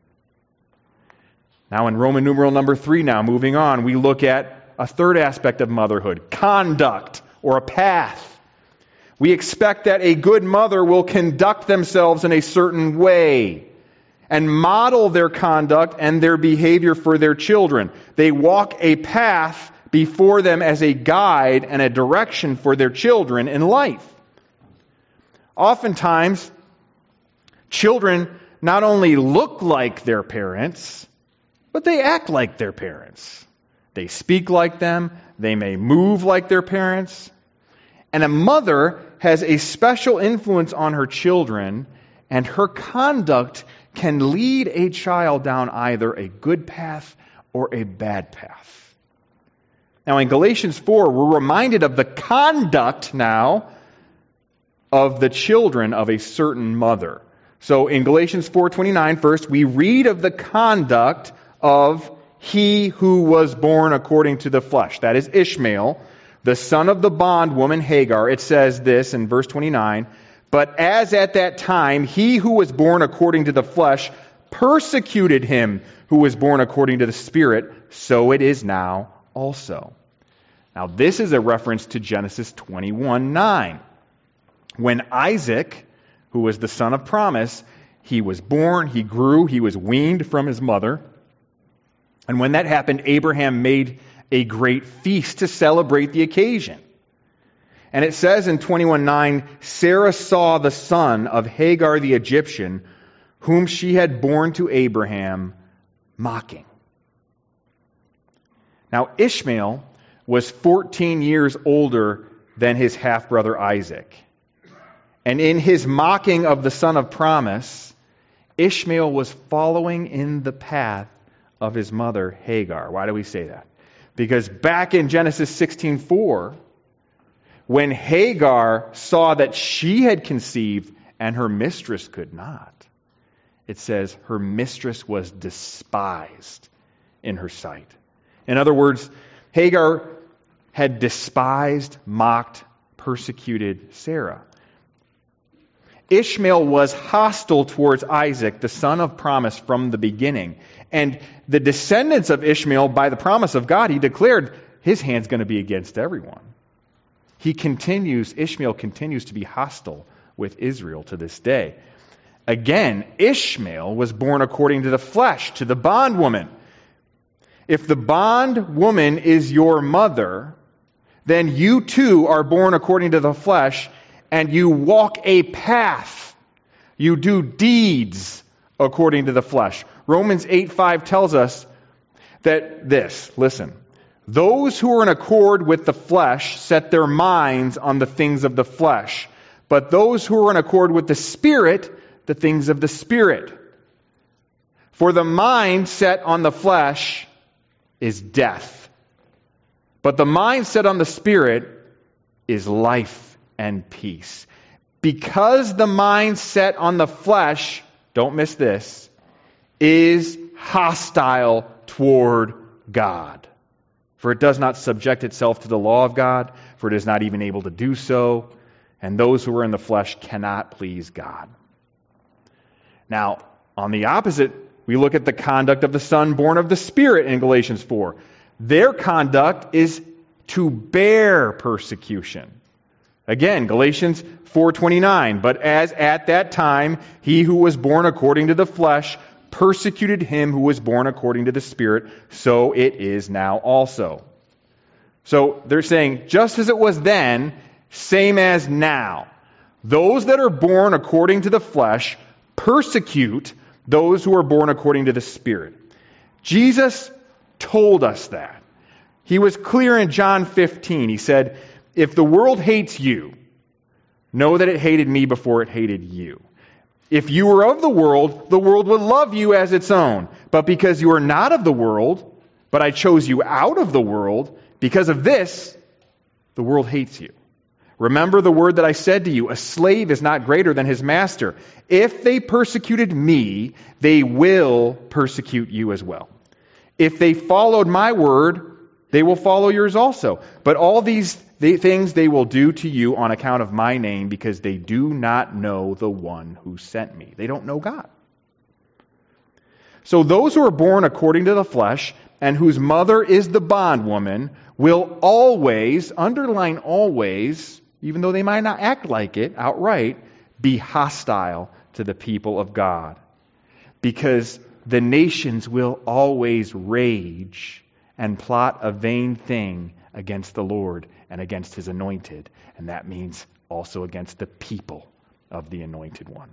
Now in Roman numeral number three now, moving on, we look at a third aspect of motherhood, conduct or a path. We expect that a good mother will conduct themselves in a certain way and model their conduct and their behavior for their children. They walk a path before them as a guide and a direction for their children in life. Oftentimes, children not only look like their parents, but they act like their parents. They speak like them. They may move like their parents. And a mother has a special influence on her children, and her conduct can lead a child down either a good path or a bad path. Now in Galatians four, we're reminded of the conduct now of the children of a certain mother. So in Galatians four twenty-nine, first, we read of the conduct of he who was born according to the flesh. That is Ishmael, the son of the bondwoman Hagar. It says this in verse twenty-nine, but as at that time he who was born according to the flesh persecuted him who was born according to the Spirit, so it is now also. Now this is a reference to Genesis twenty-one nine. When Isaac, who was the son of promise, he was born, he grew, he was weaned from his mother. And when that happened, Abraham made a great feast to celebrate the occasion. And it says in twenty-one nine, Sarah saw the son of Hagar the Egyptian, whom she had borne to Abraham, mocking. Now Ishmael was fourteen years older than his half-brother Isaac. And in his mocking of the son of promise, Ishmael was following in the path of his mother Hagar. Why do we say that? Because back in Genesis sixteen four, when Hagar saw that she had conceived and her mistress could not, it says her mistress was despised in her sight. In other words, Hagar had despised, mocked, persecuted Sarah. Ishmael was hostile towards Isaac, the son of promise, from the beginning. And the descendants of Ishmael, by the promise of God, he declared his hand's going to be against everyone. He continues, Ishmael continues to be hostile with Israel to this day. Again, Ishmael was born according to the flesh, to the bondwoman. If the bondwoman is your mother, then you too are born according to the flesh, and you walk a path. You do deeds according to the flesh. Romans eight five tells us that this, listen, those who are in accord with the flesh set their minds on the things of the flesh, but those who are in accord with the Spirit, the things of the Spirit. For the mind set on the flesh is death, but the mind set on the Spirit is life and peace. Because the mind set on the flesh, don't miss this, is hostile toward God. For it does not subject itself to the law of God, for it is not even able to do so, and those who are in the flesh cannot please God. Now, on the opposite, we look at the conduct of the Son born of the Spirit in Galatians four. Their conduct is to bear persecution. Again, Galatians four twenty-nine, but as at that time he who was born according to the flesh persecuted him who was born according to the Spirit, so it is now also. So they're saying, just as it was then, same as now. Those that are born according to the flesh persecute those who are born according to the Spirit. Jesus told us that. He was clear in John fifteen. He said, if the world hates you, know that it hated me before it hated you. If you were of the world, the world would love you as its own. But because you are not of the world, but I chose you out of the world, Because of this, the world hates you. Remember the word that I said to you, a slave is not greater than his master. If they persecuted me, they will persecute you as well. If they followed my word, they will follow yours also. But all these things they will do to you on account of my name, because they do not know the one who sent me. They don't know God. So those who are born according to the flesh, and whose mother is the bondwoman, will always, underline always, even though they might not act like it outright, be hostile to the people of God. Because the nations will always rage and plot a vain thing against the Lord and against His anointed. And that means also against the people of the anointed one.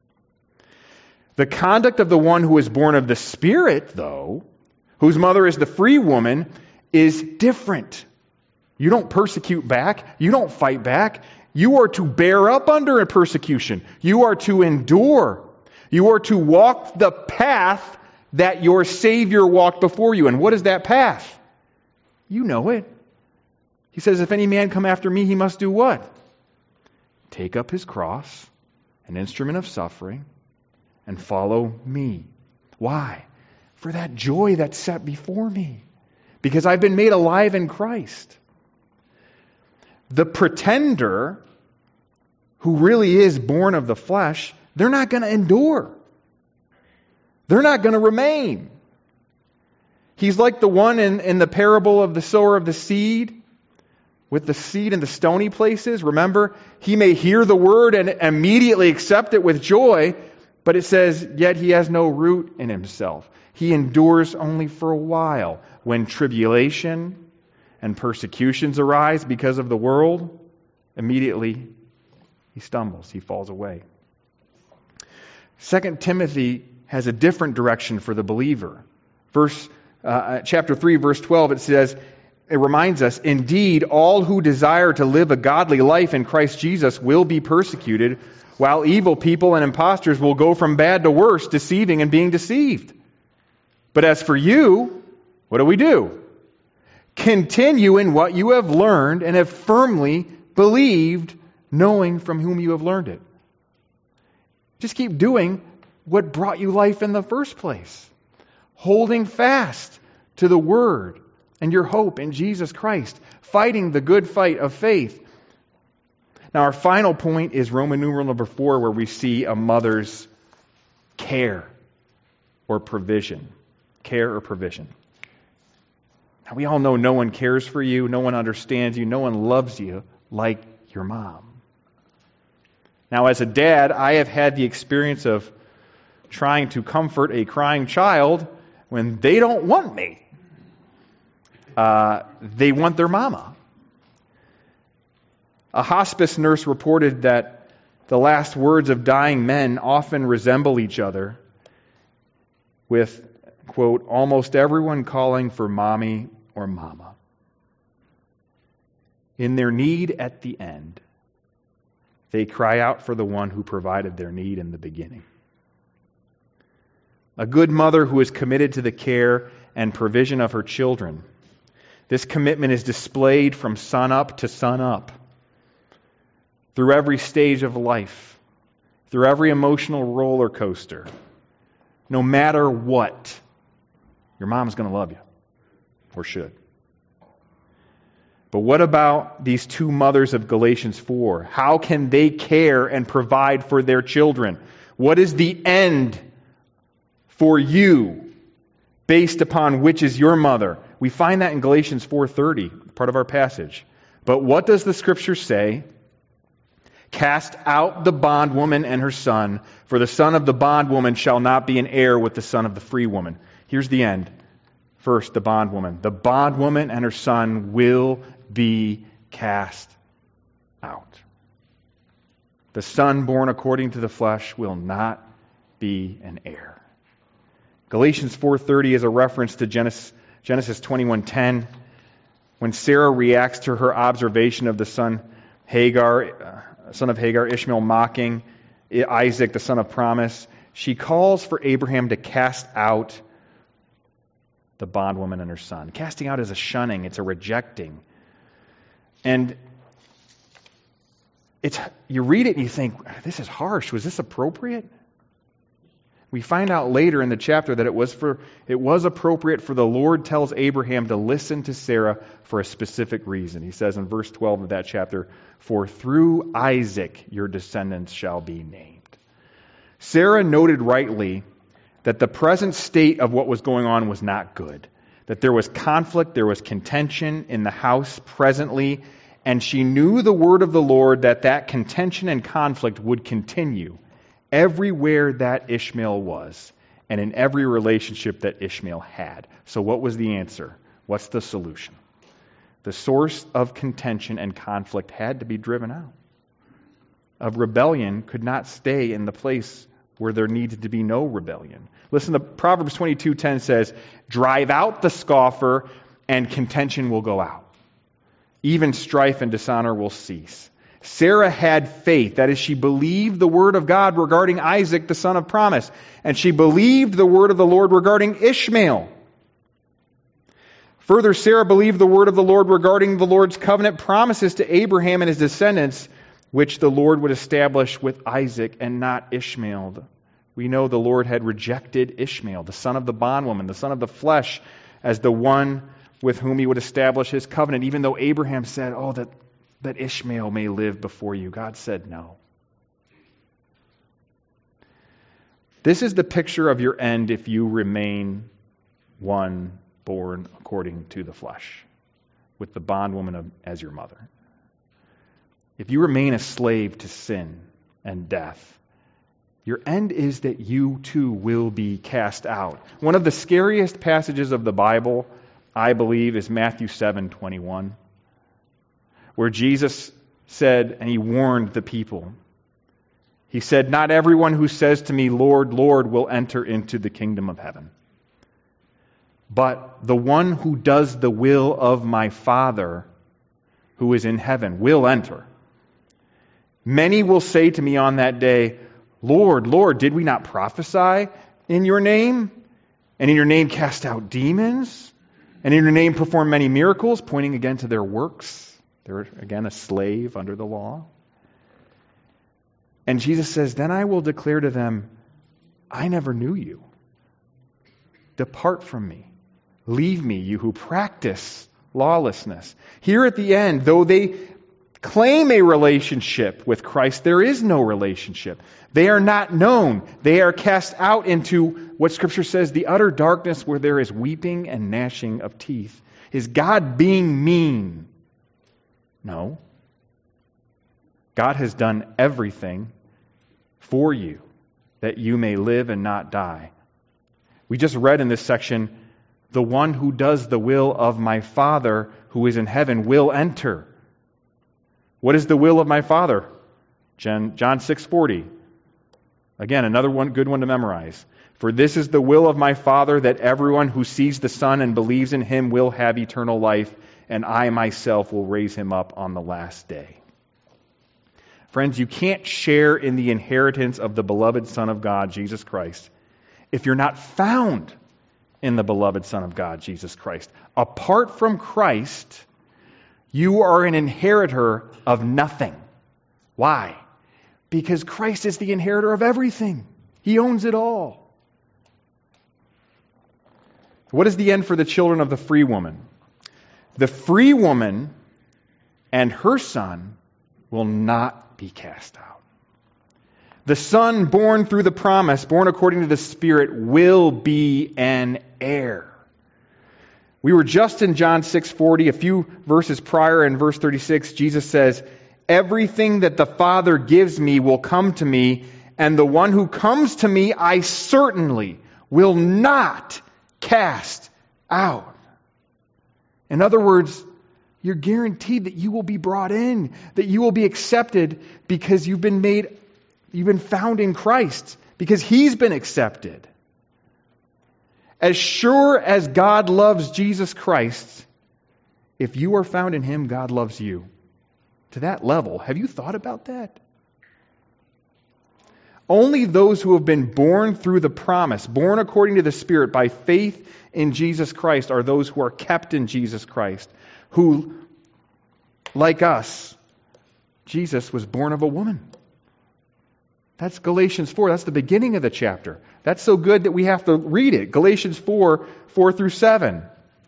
The conduct of the one who is born of the Spirit, though, whose mother is the free woman, is different. You don't persecute back. You don't fight back. You are to bear up under a persecution. You are to endure. You are to walk the path that your Savior walked before you. And what is that path? You know it. He says, if any man come after me, he must do what? Take up his cross, an instrument of suffering, and follow me. Why? For that joy that's set before me. Because I've been made alive in Christ. The pretender, who really is born of the flesh, they're not going to endure. They're not going to remain. He's like the one in, in the parable of the sower of the seed, with the seed in the stony places. Remember, he may hear the word and immediately accept it with joy, but it says, yet he has no root in himself. He endures only for a while. When tribulation and persecutions arise because of the world, immediately he stumbles, he falls away. Second Timothy has a different direction for the believer. Verse, uh, chapter three, verse twelve, it says, it reminds us, indeed, all who desire to live a godly life in Christ Jesus will be persecuted, while evil people and impostors will go from bad to worse, deceiving and being deceived. But as for you, what do we do? Continue in what you have learned and have firmly believed, knowing from whom you have learned it. Just keep doing what brought you life in the first place. Holding fast to the Word and your hope in Jesus Christ. Fighting the good fight of faith. Now our final point is Roman numeral number four, where we see a mother's care or provision. Care or provision. Now we all know no one cares for you, no one understands you, no one loves you like your mom. Now as a dad, I have had the experience of trying to comfort a crying child when they don't want me. Uh, they want their mama. A hospice nurse reported that the last words of dying men often resemble each other, with, quote, almost everyone calling for mommy or mama. In their need at the end, they cry out for the one who provided their need in the beginning. A good mother who is committed to the care and provision of her children. This commitment is displayed from sun up to sun up, through every stage of life, through every emotional roller coaster. No matter what, your mom's going to love you, or should. But what about these two mothers of Galatians four? How can they care and provide for their children? What is the end for you based upon which is your mother? We find that in Galatians four thirty, part of our passage. But what does the Scripture say? Cast out the bondwoman and her son, for the son of the bondwoman shall not be an heir with the son of the free woman. Here's the end. First, the bondwoman. The bondwoman and her son will be cast out. The son born according to the flesh will not be an heir. Galatians four thirty is a reference to Genesis, Genesis twenty-one ten, when Sarah reacts to her observation of the son Hagar, uh, son of Hagar, Ishmael mocking Isaac, the son of promise. She calls for Abraham to cast out the bondwoman and her son. Casting out is a shunning, it's a rejecting. And it's you read it and you think, this is harsh. Was this appropriate? We find out later in the chapter that it was for it was appropriate, for the Lord tells Abraham to listen to Sarah for a specific reason. He says in verse twelve of that chapter, "For through Isaac your descendants shall be named." Sarah noted rightly that the present state of what was going on was not good. That there was conflict, there was contention in the house presently, and she knew the word of the Lord that that contention and conflict would continue everywhere that Ishmael was and in every relationship that Ishmael had. So what was the answer? What's the solution? The source of contention and conflict had to be driven out. Of rebellion could not stay in the place where there needed to be no rebellion. Listen, the Proverbs twenty-two ten says, "Drive out the scoffer, and contention will go out. Even strife and dishonor will cease." Sarah had faith. That is, she believed the word of God regarding Isaac, the son of promise. And she believed the word of the Lord regarding Ishmael. Further, Sarah believed the word of the Lord regarding the Lord's covenant promises to Abraham and his descendants, which the Lord would establish with Isaac and not Ishmael. We know the Lord had rejected Ishmael, the son of the bondwoman, the son of the flesh, as the one with whom he would establish his covenant. Even though Abraham said, oh, that, that Ishmael may live before you, God said no. This is the picture of your end if you remain one born according to the flesh, with the bondwoman as your mother. If you remain a slave to sin and death, your end is that you too will be cast out. One of the scariest passages of the Bible, I believe, is Matthew seven twenty-one, where Jesus said, and he warned the people, he said, "Not everyone who says to me, 'Lord, Lord,' will enter into the kingdom of heaven, but the one who does the will of my Father who is in heaven will enter. Many will say to me on that day, 'Lord, Lord, did we not prophesy in your name? And in your name cast out demons? And in your name perform many miracles?'" Pointing again to their works. They're again a slave under the law. And Jesus says, "Then I will declare to them, 'I never knew you. Depart from me. Leave me, you who practice lawlessness.'" Here at the end, though they claim a relationship with Christ, there is no relationship. They are not known. They are cast out into what Scripture says, the utter darkness where there is weeping and gnashing of teeth. Is God being mean? No. God has done everything for you that you may live and not die. We just read in this section, "The one who does the will of my Father who is in heaven will enter." What is the will of my Father? John six forty. Again, another one, good one to memorize. "For this is the will of my Father, that everyone who sees the Son and believes in him will have eternal life, and I myself will raise him up on the last day." Friends, you can't share in the inheritance of the beloved Son of God, Jesus Christ, if you're not found in the beloved Son of God, Jesus Christ. Apart from Christ, you are an inheritor of nothing. Why? Because Christ is the inheritor of everything. He owns it all. What is the end for the children of the free woman? The free woman and her son will not be cast out. The son born through the promise, born according to the Spirit, will be an heir. We were just in John six forty, a few verses prior in verse thirty-six, Jesus says, "Everything that the Father gives me will come to me, and the one who comes to me I certainly will not cast out." In other words, you're guaranteed that you will be brought in, that you will be accepted because you've been made, you've been found in Christ, because He's been accepted. As sure as God loves Jesus Christ, if you are found in Him, God loves you. To that level, have you thought about that? Only those who have been born through the promise, born according to the Spirit by faith in Jesus Christ, are those who are kept in Jesus Christ, who, like us, Jesus was born of a woman. That's Galatians four. That's the beginning of the chapter. That's so good that we have to read it. Galatians four, four through seven.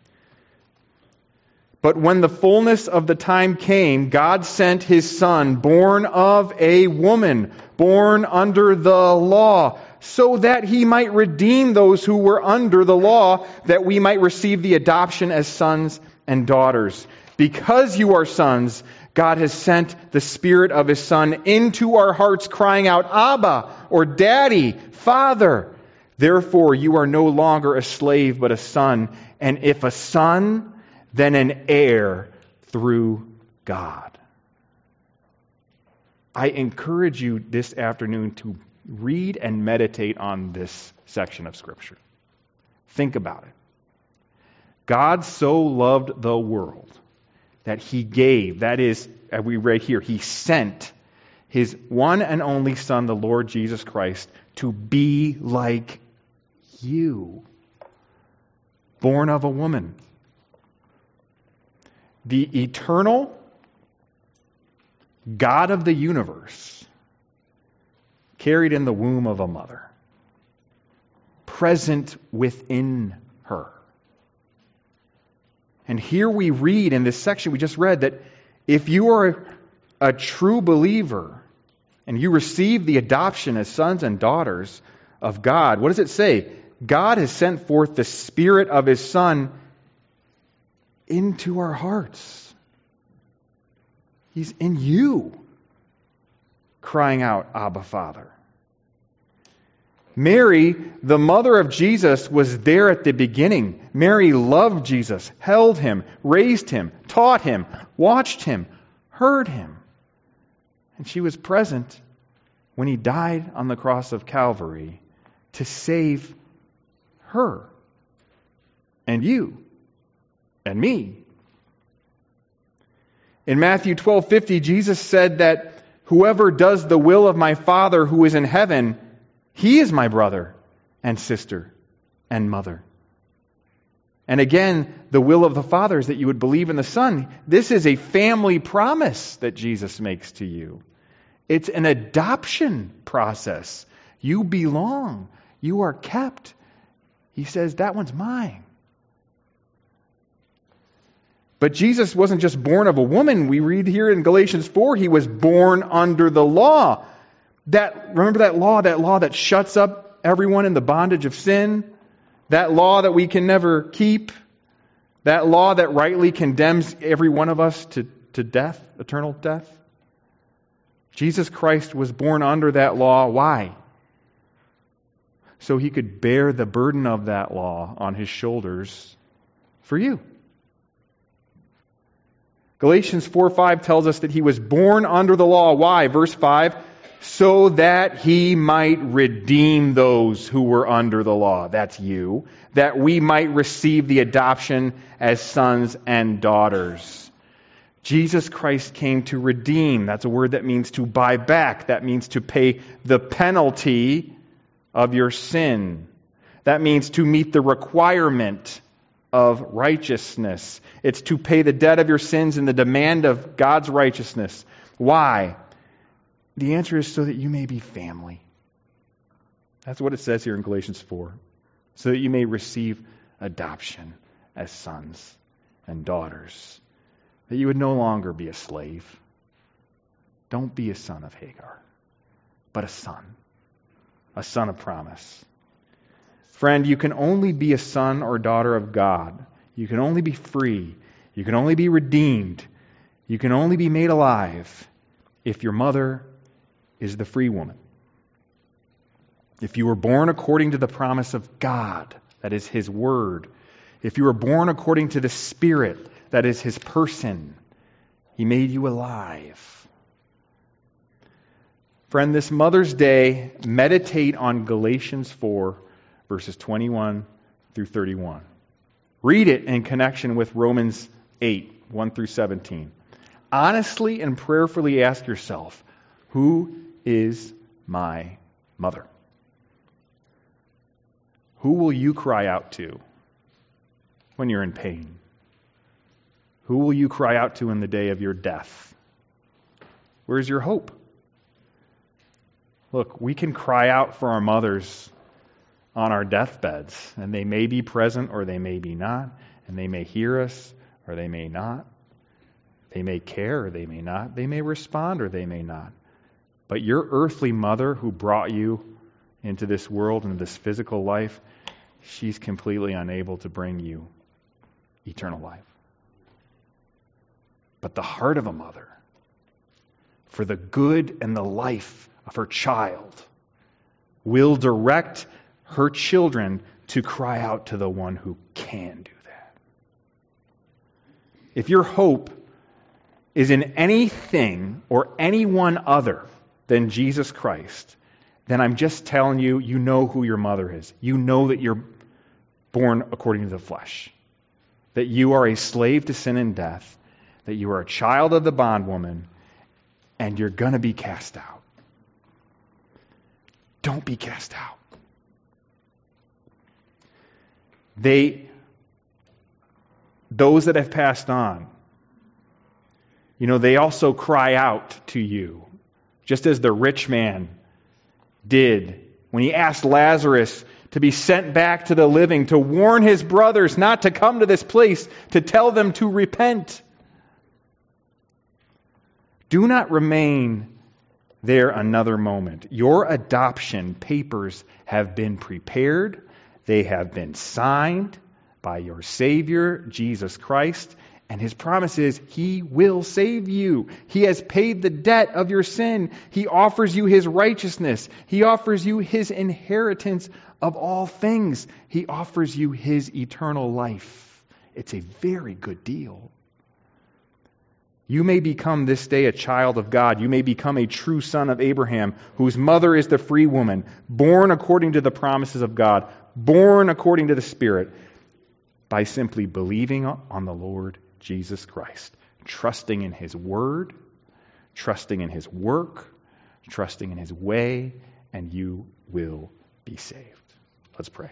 But when the fullness of the time came, God sent His Son, born of a woman, born under the law, so that He might redeem those who were under the law, that we might receive the adoption as sons and daughters. Because you are sons, God has sent the Spirit of His Son into our hearts, crying out, Abba, or Daddy, Father. Therefore, you are no longer a slave, but a son. And if a son, then an heir through God. I encourage you this afternoon to read and meditate on this section of Scripture. Think about it. God so loved the world that He gave, that is, as we read here, He sent His one and only Son, the Lord Jesus Christ, to be like you, born of a woman. The eternal God of the universe, carried in the womb of a mother, present within her. And here we read in this section we just read that if you are a true believer and you receive the adoption as sons and daughters of God, what does it say? God has sent forth the Spirit of His Son into our hearts. He's in you, crying out, Abba, Father. Mary, the mother of Jesus, was there at the beginning. Mary loved Jesus, held Him, raised Him, taught Him, watched Him, heard Him. And she was present when He died on the cross of Calvary to save her and you and me. In Matthew twelve fifty, Jesus said that whoever does the will of my Father who is in heaven, he is my brother and sister and mother. And again, the will of the Father is that you would believe in the Son. This is a family promise that Jesus makes to you. It's an adoption process. You belong. You are kept. He says, that one's mine. But Jesus wasn't just born of a woman. We read here in Galatians four, He was born under the law. That, remember that law, that law that shuts up everyone in the bondage of sin? That law that we can never keep? That law that rightly condemns every one of us to, to death, eternal death? Jesus Christ was born under that law. Why? So He could bear the burden of that law on His shoulders for you. Galatians four five tells us that He was born under the law. Why? Verse five, so that He might redeem those who were under the law. That's you. That we might receive the adoption as sons and daughters. Jesus Christ came to redeem. That's a word that means to buy back. That means to pay the penalty of your sin. That means to meet the requirement of righteousness. It's to pay the debt of your sins and the demand of God's righteousness. Why? The answer is so that you may be family. That's what it says here in Galatians four. So that you may receive adoption as sons and daughters. That you would no longer be a slave. Don't be a son of Hagar, but a son. A son of promise. Friend, you can only be a son or daughter of God. You can only be free. You can only be redeemed. You can only be made alive if your mother is the free woman. If you were born according to the promise of God, that is His Word. If you were born according to the Spirit, that is His person. He made you alive. Friend, this Mother's Day, meditate on Galatians four, verses twenty-one through thirty-one. Read it in connection with Romans eight, one through seventeen. Honestly and prayerfully ask yourself, who is my mother. Who will you cry out to when you're in pain? Who will you cry out to in the day of your death? Where's your hope? Look, we can cry out for our mothers on our deathbeds, and they may be present or they may be not, and they may hear us or they may not. They may care or they may not. They may respond or they may not. But your earthly mother who brought you into this world, into this physical life, she's completely unable to bring you eternal life. But the heart of a mother, for the good and the life of her child, will direct her children to cry out to the one who can do that. If your hope is in anything or anyone other than Jesus Christ, then I'm just telling you, you know who your mother is. You know that you're born according to the flesh, that you are a slave to sin and death, that you are a child of the bondwoman, and you're going to be cast out. Don't be cast out. They, those that have passed on, you know, they also cry out to you, just as the rich man did when he asked Lazarus to be sent back to the living, to warn his brothers not to come to this place, to tell them to repent. Do not remain there another moment. Your adoption papers have been prepared. They have been signed by your Savior, Jesus Christ. And His promise is He will save you. He has paid the debt of your sin. He offers you His righteousness. He offers you His inheritance of all things. He offers you His eternal life. It's a very good deal. You may become this day a child of God. You may become a true son of Abraham, whose mother is the free woman, born according to the promises of God, born according to the Spirit, by simply believing on the Lord Jesus Christ, trusting in His word, trusting in His work, trusting in His way, and you will be saved. Let's pray.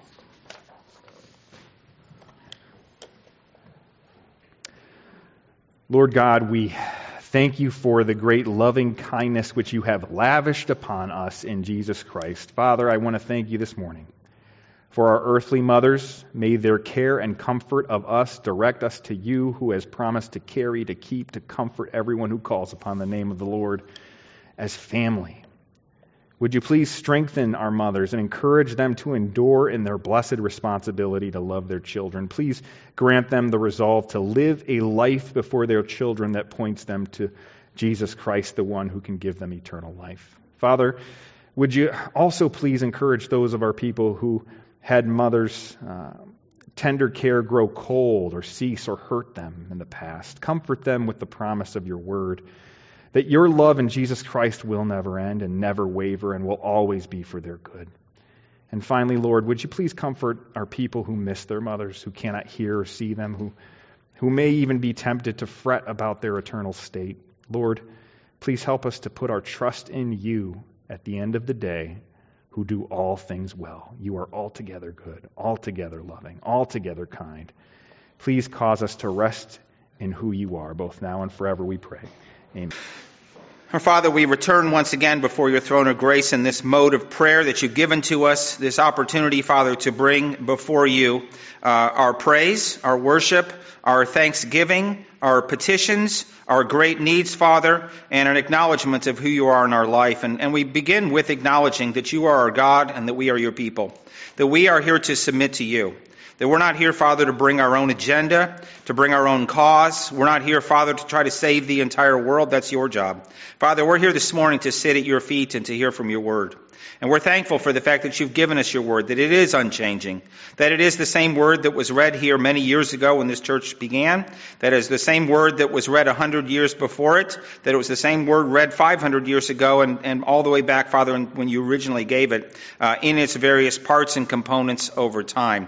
Lord God, we thank you for the great loving kindness which you have lavished upon us in Jesus Christ. Father, I want to thank you this morning for our earthly mothers. May their care and comfort of us direct us to you, who has promised to carry, to keep, to comfort everyone who calls upon the name of the Lord as family. Would you please strengthen our mothers and encourage them to endure in their blessed responsibility to love their children. Please grant them the resolve to live a life before their children that points them to Jesus Christ, the one who can give them eternal life. Father, would you also please encourage those of our people who had mothers' uh, tender care grow cold or cease or hurt them in the past. Comfort them with the promise of your word, that your love in Jesus Christ will never end and never waver and will always be for their good. And finally, Lord, would you please comfort our people who miss their mothers, who cannot hear or see them, who, who may even be tempted to fret about their eternal state. Lord, please help us to put our trust in you at the end of the day, who do all things well. You are altogether good, altogether loving, altogether kind. Please cause us to rest in who you are, both now and forever, we pray. Amen. Our Father, we return once again before your throne of grace in this mode of prayer that you've given to us, this opportunity, Father, to bring before you uh, our praise, our worship, our thanksgiving, our petitions, our great needs, Father, and an acknowledgement of who you are in our life. And, and we begin with acknowledging that you are our God and that we are your people, that we are here to submit to you. That we're not here, Father, to bring our own agenda, to bring our own cause. We're not here, Father, to try to save the entire world. That's your job. Father, we're here this morning to sit at your feet and to hear from your word. And we're thankful for the fact that you've given us your word, that it is unchanging, that it is the same word that was read here many years ago when this church began, that is the same word that was read one hundred years before it, that it was the same word read five hundred years ago and, and all the way back, Father, when you originally gave it, uh, in its various parts and components over time. And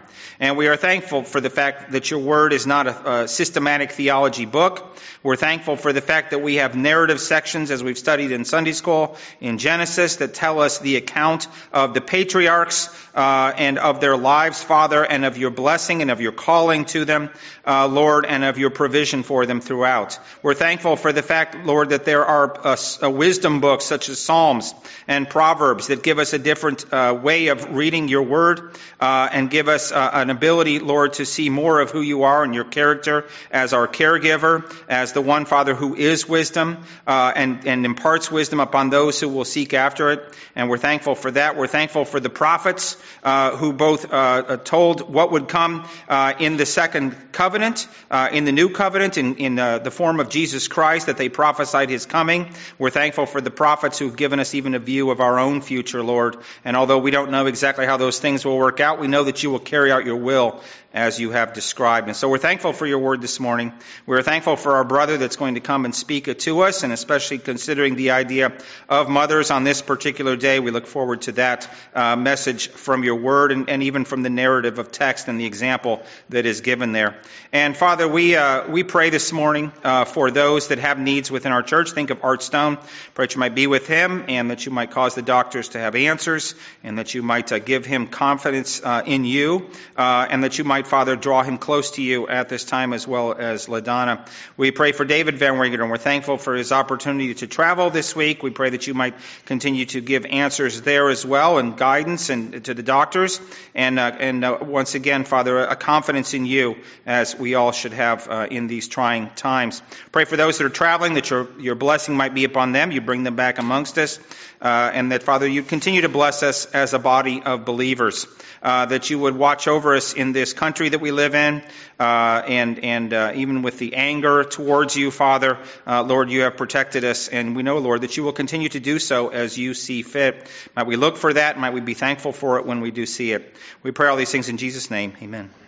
And we are thankful for the fact that your word is not a, a systematic theology book. We're thankful for the fact that we have narrative sections, as we've studied in Sunday school, in Genesis, that tell us the account of the patriarchs uh, and of their lives, Father, and of your blessing and of your calling to them, uh, Lord, and of your provision for them throughout. We're thankful for the fact, Lord, that there are uh, uh, wisdom books such as Psalms and Proverbs that give us a different uh, way of reading your word uh, and give us uh, an ability, Lord, to see more of who you are and your character as our caregiver, as the one, Father, who is wisdom uh, and, and imparts wisdom upon those who will seek after it. And we're thankful for that. We're thankful for the prophets uh, who both uh, told what would come uh, in the second covenant, uh, in the new covenant, in, in uh, the form of Jesus Christ, that they prophesied his coming. We're thankful for the prophets who've given us even a view of our own future, Lord. And although we don't know exactly how those things will work out, we know that you will carry out your will as you have described. And so we're thankful for your word this morning. We're thankful for our brother that's going to come and speak it to us, and especially considering the idea of mothers on this particular day. We look forward to that uh, message from your word and, and even from the narrative of text and the example that is given there. And Father, we uh, we pray this morning uh, for those that have needs within our church. Think of Art Stone. Pray that you might be with him and that you might cause the doctors to have answers and that you might uh, give him confidence uh, in you uh, and that you might, Father, draw him close to you at this time, as well as LaDonna. We pray for David Van Winkler, and we're thankful for his opportunity to travel this week. We pray that you might continue to give answers there as well, and guidance and to the doctors. And uh, and uh, once again, Father, a confidence in you, as we all should have uh, in these trying times. Pray for those that are traveling, that your, your blessing might be upon them. You bring them back amongst us. Uh, and that, Father, you continue to bless us as a body of believers, uh, that you would watch over us in this country that we live in, uh, and and uh, even with the anger towards you, Father, uh, Lord, you have protected us, and we know, Lord, that you will continue to do so as you see fit. Might we look for that, might we be thankful for it when we do see it. We pray all these things in Jesus' name. Amen.